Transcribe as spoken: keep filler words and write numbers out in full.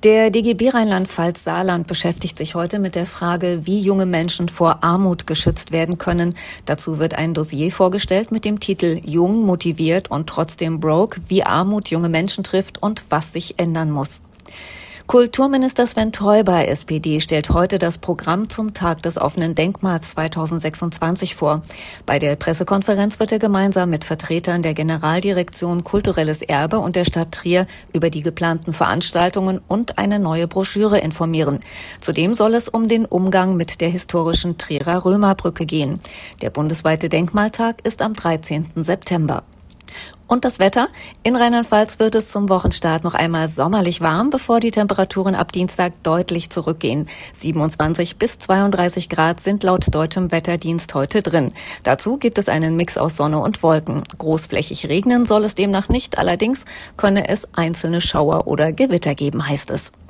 Der D G B Rheinland-Pfalz-Saarland beschäftigt sich heute mit der Frage, wie junge Menschen vor Armut geschützt werden können. Dazu wird ein Dossier vorgestellt mit dem Titel Jung, motiviert und trotzdem broke, wie Armut junge Menschen trifft und was sich ändern muss. Kulturminister Sven Teuber, S P D, stellt heute das Programm zum Tag des offenen Denkmals zweitausendsechsundzwanzig vor. Bei der Pressekonferenz wird er gemeinsam mit Vertretern der Generaldirektion Kulturelles Erbe und der Stadt Trier über die geplanten Veranstaltungen und eine neue Broschüre informieren. Zudem soll es um den Umgang mit der historischen Trierer Römerbrücke gehen. Der bundesweite Denkmaltag ist am dreizehnten September. Und das Wetter? In Rheinland-Pfalz wird es zum Wochenstart noch einmal sommerlich warm, bevor die Temperaturen ab Dienstag deutlich zurückgehen. siebenundzwanzig bis zweiunddreißig Grad sind laut deutschem Wetterdienst heute drin. Dazu gibt es einen Mix aus Sonne und Wolken. Großflächig regnen soll es demnach nicht, allerdings könne es einzelne Schauer oder Gewitter geben, heißt es.